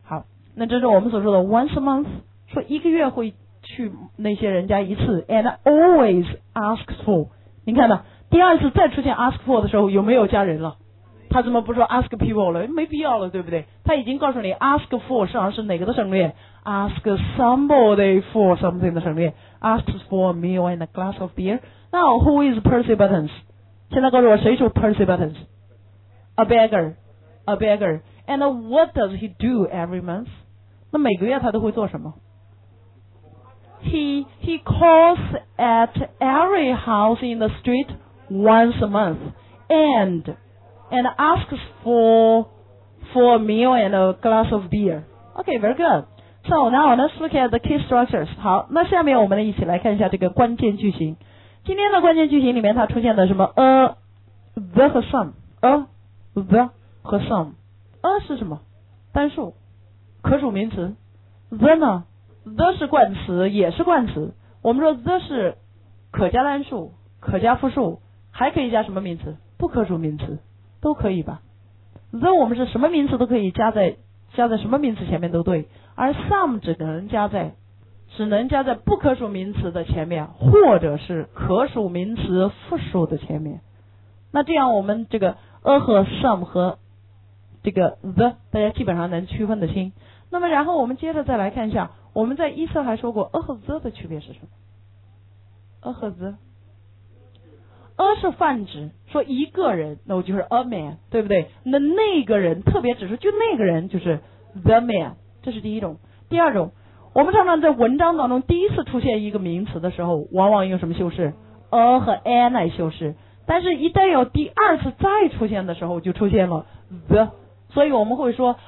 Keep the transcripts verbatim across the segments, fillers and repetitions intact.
好，那这是我们所说的 once a month， 说一个月会去那些人家一次 ，and always asks for。你看到第二次再出现 ask for 的时候，有没有加人了？他怎么不说 ask people 了？没必要了，对不对？他已经告诉你 ask for 实际上是哪个的省略 ？ask somebody for something 的省略 ，asks for a meal and a glass of beer。Now who is Percy Buttons？ 现在告诉我谁是 Percy Buttons？A beggar，a beggar。And what does he do every month？ 那每个月他都会做什么 ？He he calls at every house in the street once a month and and asks for for a meal and a glass of beer. Okay, very good. So now let's look at the key structures. 好，那下面我们一起来看一下这个关键句型。今天的关键句型里面它出现的什么 a the 和 some，a the 和 some。a 是什么？单数，可数名词。the 呢 ？the 是冠词，也是冠词。我们说 the 是可加单数、可加复数，还可以加什么名词？不可数名词都可以吧 ？the 我们是什么名词都可以加在加在什么名词前面都对，而 some 只能加在只能加在不可数名词的前面，或者是可数名词复数的前面。那这样我们这个 a 和 some 和这个 the 大家基本上能区分得清。那么然后我们接着再来看一下，我们在一册还说过 a 和 the 的区别是什么 ？a 和 the。a 是泛指，说一个人，那我就是 a man， 对不对？那那个人特别指出就那个人就是 the man， 这是第一种。第二种，我们常常在文章当中第一次出现一个名词的时候，往往用什么修饰 ？a 和 an 来修饰。但是，一旦有第二次再出现的时候，就出现了 the， 所以我们会说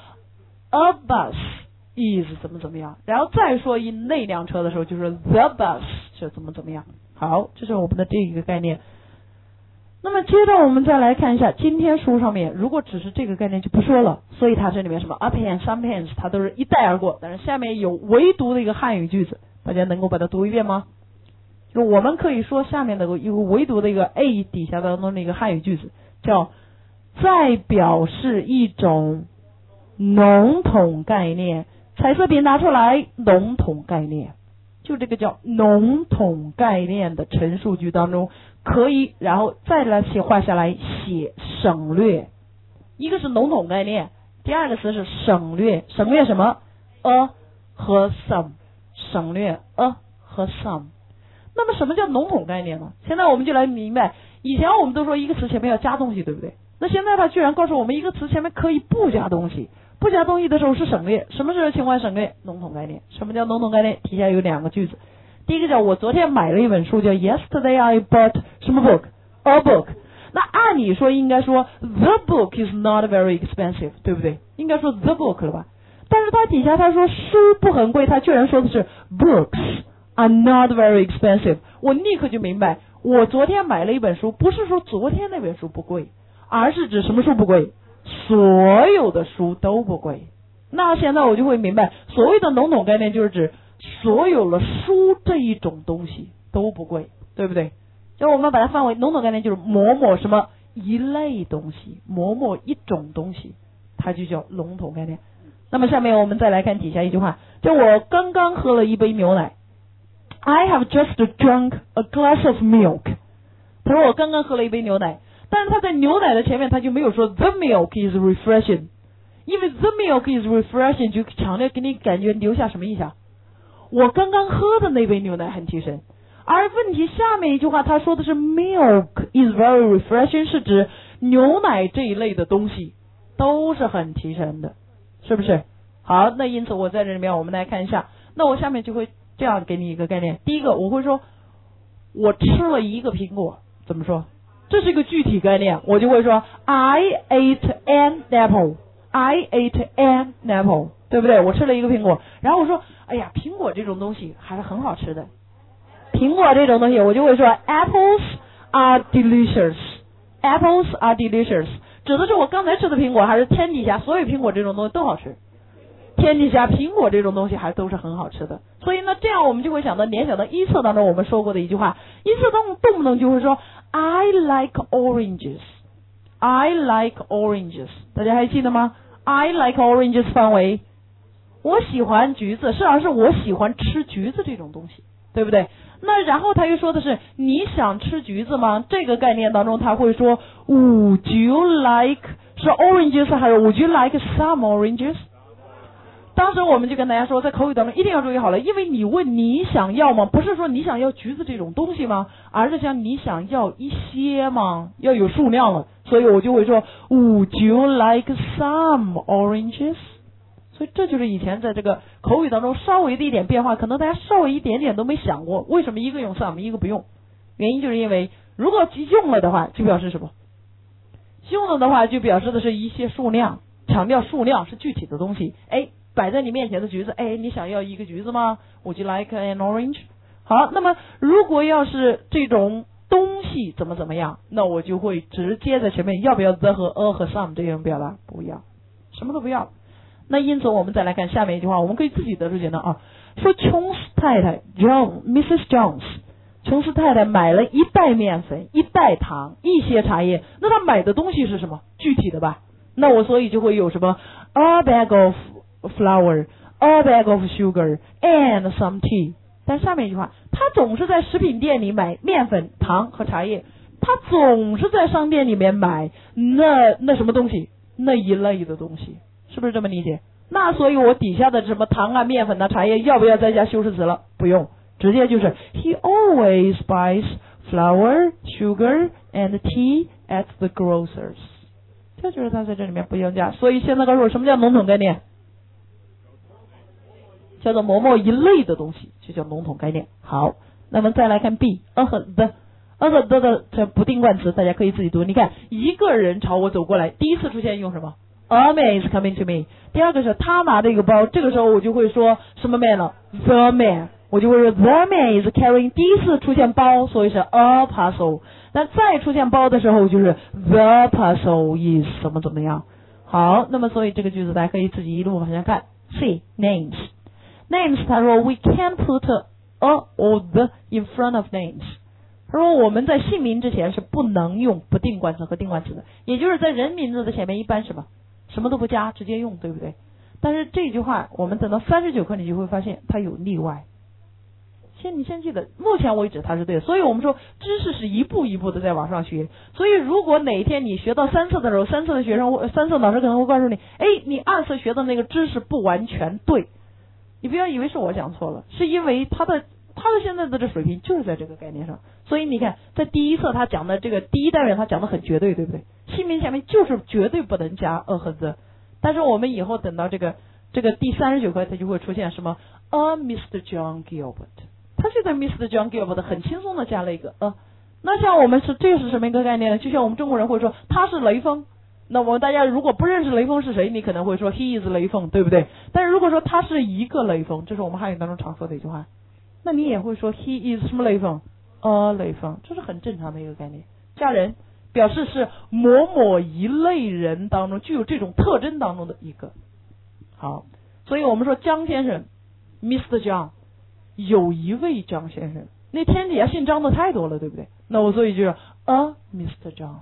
a bus is 怎么怎么样，然后再说一那辆车的时候，就是 the bus 是怎么怎么样。好，这是我们的这一个概念。那么接着我们再来看一下，今天书上面如果只是这个概念就不说了，所以它这里面什么 up and some hands 它都是一带而过，但是下面有唯独的一个汉语句子，大家能够把它读一遍吗？就我们可以说下面的一个唯独的一个 A 底下当中的一个汉语句子，叫在表示一种笼统概念。彩色笔拿出来，笼统概念，就这个叫笼统概念的陈述句当中，可以然后再来写画下来写省略。一个是笼统概念，第二个词是省略。省略什么 ？a 和 some， 省略 a 和 some。那么什么叫笼统概念呢？现在我们就来明白，以前我们都说一个词前面要加东西，对不对？那现在它居然告诉我们一个词前面可以不加东西，不加东西的时候是省略。什么时候情况省略？笼统概念。什么叫笼统概念？底下有两个句子，第一个叫我昨天买了一本书，叫 Yesterday I bought 什么 book a book。那按理说应该说 the book is not very expensive， 对不对？应该说 the book 了吧？但是它底下他说书不很贵，他居然说的是 books are not very expensive。我立刻就明白，我昨天买了一本书，不是说昨天那本书不贵，而是指什么书不贵？所有的书都不贵。那现在我就会明白，所谓的笼统概念就是指所有的书这一种东西都不贵，对不对？就我们把它范围，笼统概念就是某某什么一类东西，某某一种东西，它就叫笼统概念。那么下面我们再来看底下一句话，就我刚刚喝了一杯牛奶。I have just drunk a glass of milk。 他说我刚刚喝了一杯牛奶，但是他在牛奶的前面他就没有说 the milk is refreshing， 因为 the milk is refreshing 就强烈给你感觉留下什么印象？我刚刚喝的那杯牛奶很提神。而问题下面一句话他说的是 milk is very refreshing， 是指牛奶这一类的东西都是很提神的，是不是？好，那因此我在这里面我们来看一下，那我下面就会这样给你一个概念。第一个我会说我吃了一个苹果，怎么说？这是一个具体概念，我就会说 I ate an apple， I ate an apple， 对不对？我吃了一个苹果，然后我说哎呀，苹果这种东西还是很好吃的。苹果这种东西我就会说 apples are delicious， apples are delicious， 指的是我刚才吃的苹果还是天底下所有苹果这种东西都好吃，天底下苹果这种东西还都是很好吃的。所以呢，这样我们就会想到联想到一册当中我们说过的一句话，一册当中动不动就会说 I like oranges， I like oranges， 大家还记得吗？ I like oranges 范围我喜欢橘子，实际上是我喜欢吃橘子这种东西，对不对？那然后他又说的是你想吃橘子吗？这个概念当中他会说 Would you like 是 oranges 还是 Would you like some oranges？ 当时我们就跟大家说，在口语当中一定要注意好了，因为你问你想要吗？不是说你想要橘子这种东西吗？而是像你想要一些吗？要有数量了，所以我就会说 Would you like some oranges？所以这就是以前在这个口语当中稍微的一点变化，可能大家稍微一点点都没想过，为什么一个用 some 一个不用？原因就是因为如果用了的话，就表示什么？用了的话就表示的是一些数量，强调数量是具体的东西。哎，摆在你面前的橘子，哎，你想要一个橘子吗？ Would you like an orange？ 好，那么如果要是这种东西怎么怎么样，那我就会直接在前面要不要 the 和 a 和 some 这种表达？不要，什么都不要。那因此我们再来看下面一句话，我们可以自己得出结论啊。说琼斯太太 John Missus Jones， 琼斯太太买了一袋面粉、一袋糖、一些茶叶，那她买的东西是什么？具体的吧？那我所以就会有什么 a bag of flour, a bag of sugar and some tea。 但下面一句话，她总是在食品店里买面粉、糖和茶叶，她总是在商店里面买那那什么东西，那一类的东西。是不是这么理解？那所以我底下的什么糖啊、面粉啊、茶叶要不要再加修饰词了？不用，直接就是 He always buys flour, sugar and tea at the grocers。 这就是他在这里面不用加。所以现在告诉我什么叫农统概念？叫做某某一类的东西，就叫农统概念。好，那么再来看 B，a 和 the。a 和 the 的这不定冠词大家可以自己读。你看，一个人朝我走过来，第一次出现用什么？A man is coming to me。 第二个是他拿着一个包，这个时候我就会说什么 man 了？ The man， 我就会说 The man is carrying。 第一次出现包，所以是 a parcel。 那再出现包的时候就是 The parcel is 怎么怎么样。好，那么所以这个句子大家可以自己一路往下看。C names names 他说 We can't put a or the in front of names。他说我们在姓名之前是不能用不定冠词和定冠词的，也就是在人名字的前面一般什么什么都不加，直接用，对不对？但是这句话我们等到三十九课你就会发现它有例外。先你先记得，目前为止它是对的。所以我们说知识是一步一步的在往上学。所以如果哪一天你学到三册的时候，三册的学生三册老师可能会告诉你，哎，你二册学的那个知识不完全对，你不要以为是我讲错了，是因为他的他的现在的这水平就是在这个概念上。所以你看在第一册他讲的这个第一单元他讲的很绝对，对不对？姓名前面就是绝对不能加 a 和 the。 但是我们以后等到这个这个第三十九课它就会出现什么 a Mister John Gilbert， 他就在 Mister John Gilbert 很轻松的加了一个 a。 那像我们是这是什么一个概念呢？就像我们中国人会说他是雷锋，那我们大家如果不认识雷锋是谁，你可能会说 he is 雷锋，对不对？但是如果说他是一个雷锋，这是我们汉语当中常说的一句话，那你也会说 he is 什么雷锋，a 雷锋，这是很正常的一个概念。加人表示是某某一类人当中具有这种特征当中的一个。好，所以我们说张先生 Mister John， 有一位张先生，那天底下姓张的太多了，对不对？那我所以就是 a Mister John。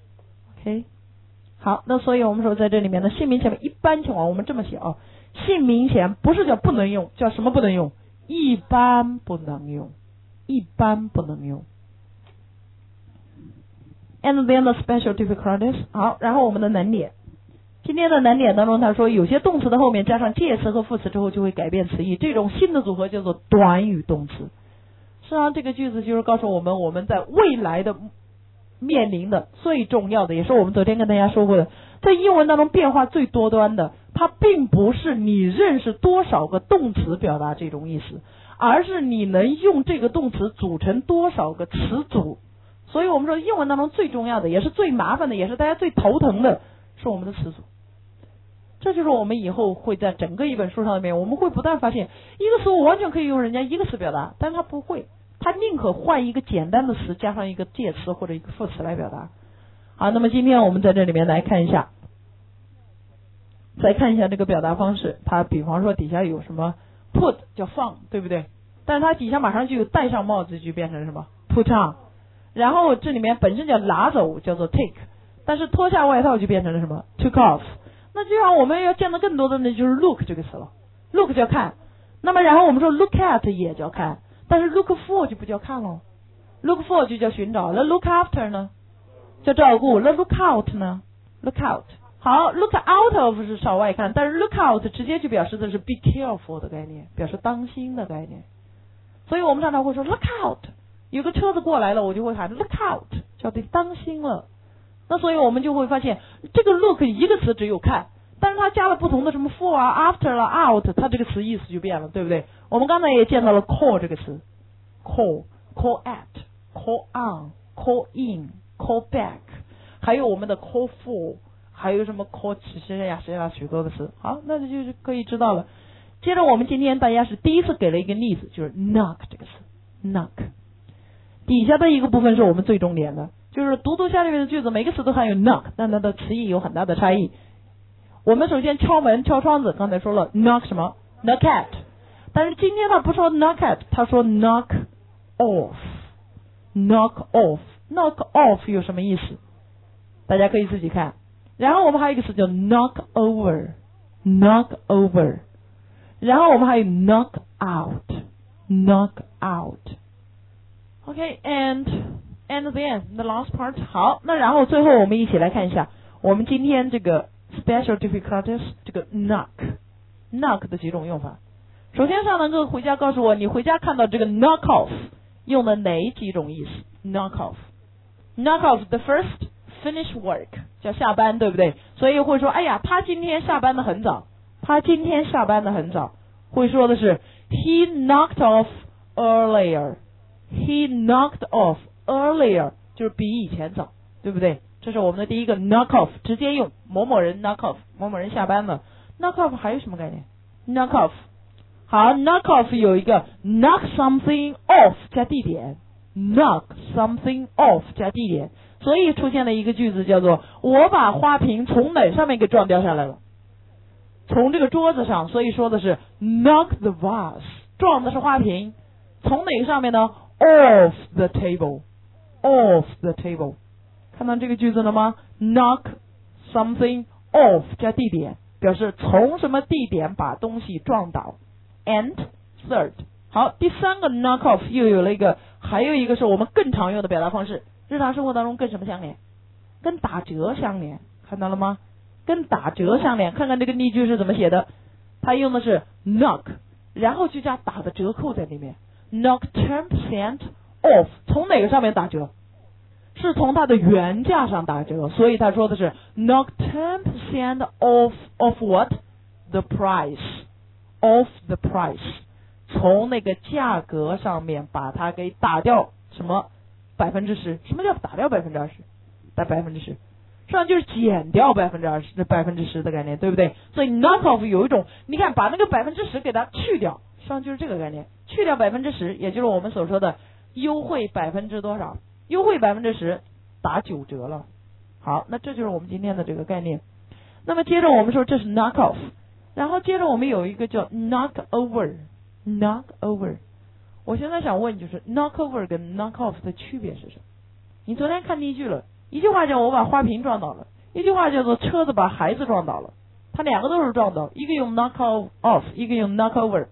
OK， 好，那所以我们说在这里面的姓名前面一般情况我们这么写啊，姓名前不是叫不能用，叫什么不能用？一般不能用，一般不能用。And then the special difficulties。 好，然后我们的难点。今天的难点当中他说有些动词的后面加上介词和副词之后就会改变词义，这种新的组合叫做短语动词。实际上这个句子就是告诉我们我们在未来的面临的最重要的，也是我们昨天跟大家说过的，在英文当中变化最多端的，它并不是你认识多少个动词表达这种意思，而是你能用这个动词组成多少个词组。所以我们说英文当中最重要的也是最麻烦的也是大家最头疼的是我们的词组。这就是我们以后会在整个一本书上面我们会不断发现一个词我完全可以用人家一个词表达，但是他不会，他宁可换一个简单的词加上一个介词或者一个副词来表达。好，那么今天我们在这里面来看一下再看一下这个表达方式。它比方说底下有什么 put 叫放，对不对？但是它底下马上就有戴上帽子就变成什么 put on， 然后这里面本身叫拿走叫做 take， 但是脱下外套就变成了什么 took off。那就像我们要见到更多的呢就是 look 这个词了。 look 叫看，那么然后我们说 look at 也叫看，但是 look for 就不叫看了 ，look for 就叫寻找，那 look after 呢叫照顾，那 look out 呢 look out。好 ，look out of 是朝外看，但是 look out 直接就表示的是 be careful 的概念，表示当心的概念。所以我们常常会说 look out， 有个车子过来了，我就会喊 look out， 叫得当心了。那所以我们就会发现，这个 look 一个词只有看，但是它加了不同的什么 for 啊 after 啦 out， 它这个词意思就变了，对不对？我们刚才也见到了 call 这个词 ，call call at，call on，call in，call back， 还有我们的 call for。还有什么 call 其实呀，谁呀，许多的词。好，那就是可以知道了。接着我们今天大家是第一次给了一个例子，就是 knock 这个词 knock。底下的一个部分是我们最重点的，就是读读下面的句子，每个词都含有 knock， 但它的词义有很大的差异。我们首先敲门敲窗子，刚才说了 knock 什么 knock at， 但是今天他不说 knock at， 他说 knock off knock off knock off 有什么意思？大家可以自己看。然后我们还有一个词叫 knock over knock over， 然后我们还有 knock out knock out。 OK and and then the last part。 好，那然后最后我们一起来看一下我们今天这个 special difficulties 这个 knock knock 的几种用法。首先上堂课回家告诉我，你回家看到这个 knock off 用的哪几种意思？ knock off knock off the first finish work 叫下班，对不对？所以会说，哎呀，他今天下班的很早，他今天下班的很早。会说的是 he knocked off earlier he knocked off earlier 就是比以前早，对不对？这是我们的第一个 knock off， 直接用某某人 knock off， 某某人下班了。 knock off 还有什么概念？ knock off 好， knock off 有一个 knock something off 加地点， knock something off 加地点，所以出现了一个句子叫做我把花瓶从哪上面给撞掉下来了？从这个桌子上，所以说的是 knock the vase， 撞的是花瓶，从哪个上面呢？ off the table off the table。 看到这个句子了吗？ knock something off 加地点，表示从什么地点把东西撞倒。 and third 好，第三个 knock off 又有了一个，还有一个是我们更常用的表达方式，日常生活当中跟什么相连？跟打折相连，看到了吗？跟打折相连。看看这个例句是怎么写的，它用的是 knock， 然后就加打的折扣在里面， knock ten percent off， 从哪个上面打折？是从它的原价上打折，所以他说的是 knock ten percent off of what? The price of the price， 从那个价格上面把它给打掉什么百分之十？什么叫打掉百分之二十？打百分之十，实际上就是减掉百分之二十、百分之十的概念，对不对？所以 knock off 有一种，你看把那个百分之十给它去掉，实际上就是这个概念，去掉百分之十，也就是我们所说的优惠百分之多少？优惠百分之十，打九折了。好，那这就是我们今天的这个概念。那么接着我们说这是 knock off， 然后接着我们有一个叫 knock over，knock over。我现在想问就是 knock over 跟 knock off 的区别是什么？你昨天看例句了，一句话叫我把花瓶撞倒了，一句话叫做车子把孩子撞倒了，它两个都是撞倒，一个用 knock off， 一个用 knock over。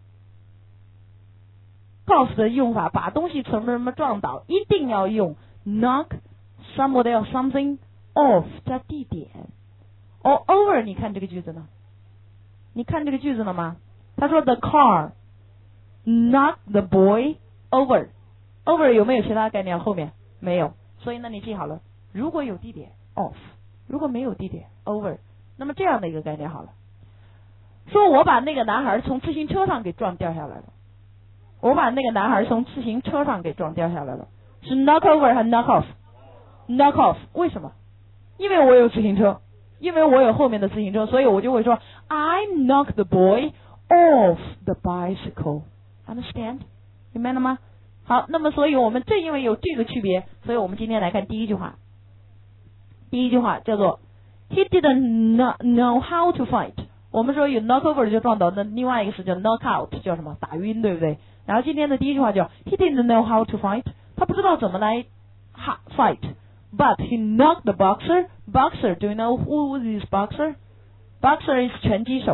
off 的用法，把东西什么什么撞倒，一定要用 knock somebody or something off 加地点。or over 你看这个句子呢？你看这个句子了吗？他说 the car knock the boy over， over 有没有其他概念？后面没有，所以那你记好了，如果有地点 off， 如果没有地点 over， 那么这样的一个概念好了，说我把那个男孩从自行车上给撞掉下来了，我把那个男孩从自行车上给撞掉下来了，是 knock over 还是 knock off？ knock off， 为什么？因为我有自行车，因为我有后面的自行车，所以我就会说 I knocked the boy off the bicycle。 Understand？ 明白了吗？好，那么所以我们正因为有这个区别，所以我们今天来看第一句话。第一句话叫做 He didn't know how to fight。 我们说有 knock over 就撞倒，那另外一个是叫 knock out， 叫什么？打晕，对不对？然后今天的第一句话叫 He didn't know how to fight， 他不知道怎么来 fight， but he knocked the boxer。 Boxer， do you know who is boxer？ Boxer is 拳击手，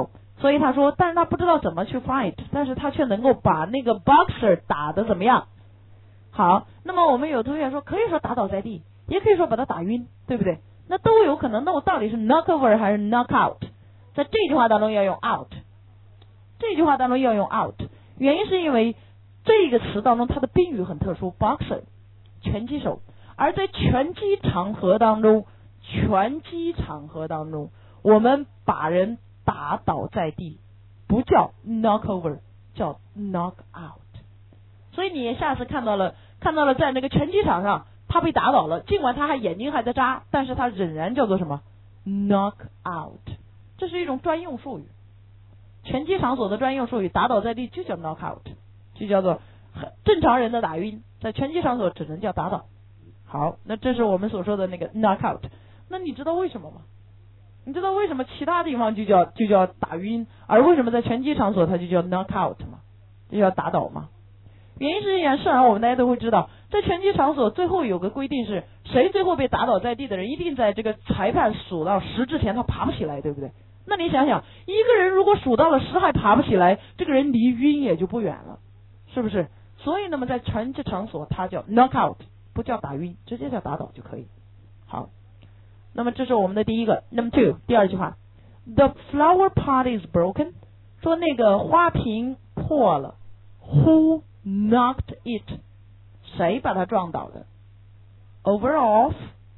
所以他说，但是他不知道怎么去 fight， 但是他却能够把那个 boxer 打得怎么样？好，那么我们有同学说，可以说打倒在地，也可以说把他打晕，对不对？那都有可能。那我到底是 knock over 还是 knock out？ 在这句话当中要用 out， 这句话当中要用 out， 原因是因为这个词当中它的宾语很特殊 ，boxer 拳击手，而在拳击场合当中，拳击场合当中，我们把人打倒在地，不叫 knock over， 叫 knock out。所以你下次看到了看到了在那个拳击场上，他被打倒了，尽管他还眼睛还在眨，但是他仍然叫做什么 knock out， 这是一种专用术语，拳击场所的专用术语，打倒在地就叫 knock out， 就叫做正常人的打晕，在拳击场所只能叫打倒。好，那这是我们所说的那个 knock out。那你知道为什么吗？你知道为什么其他地方就叫就叫打晕，而为什么在拳击场所它就叫 knock out 吗？就叫打倒吗？原因是这样，是啊，我们大家都会知道，在拳击场所最后有个规定是，谁最后被打倒在地的人，一定在这个裁判数到十之前他爬不起来，对不对？那你想想，一个人如果数到了十还爬不起来，这个人离晕也就不远了，是不是？所以那么在拳击场所它叫 knock out， 不叫打晕，直接叫打倒就可以。好，那么这是我们的第一个。Number two， 第二句话 ，The flower pot is broken， 说那个花瓶破了。Who knocked it？ 谁把它撞倒的 ？Over or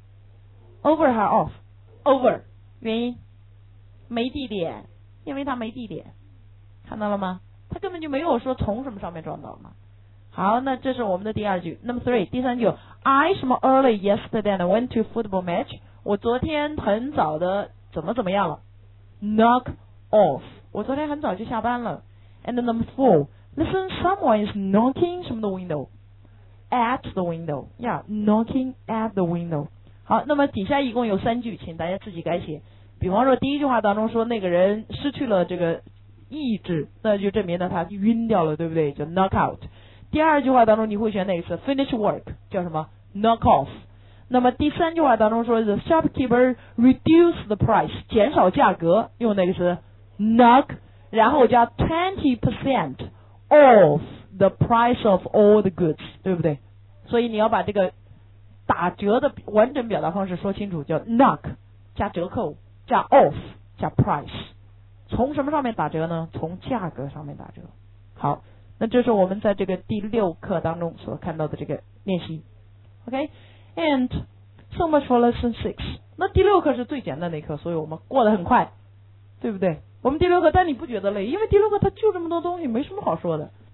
off？Over 还是 off？Over， 原因没地点，因为它没地点，看到了吗？他根本就没有说从什么上面撞倒嘛。好，那这是我们的第二句。Number three， 第三句 ，I 什么 early yesterday and went to football match。我昨天很早的怎么怎么样了 ？Knock off。我昨天很早就下班了。And number four。Listen, someone is knocking 什么的 window at the window. Yeah, knocking at the window. 好，那么底下一共有三句，请大家自己改写。比方说第一句话当中说那个人失去了这个意志，那就证明了他晕掉了，对不对？叫 knock out。第二句话当中你会选哪个词 ？Finish work 叫什么 ？knock off。那么第三句话当中说 the shopkeeper reduced the price 减少价格，用哪个词 ？knock， 然后加 twenty percent。Of the price of all the goods， 对不对？所以你要把这个打折的完整表达方式说清楚，叫 knock 加折扣加 off 加 price。从什么上面打折呢？从价格上面打折。好，那这是我们在这个第六课当中所看到的这个练习。OK，and so much for lesson six。那第六课是最简单的一课，所以我们过得很快，对不对？我们第六课，但你不觉得累？因为第六课它就这么多东西，没什么好说的。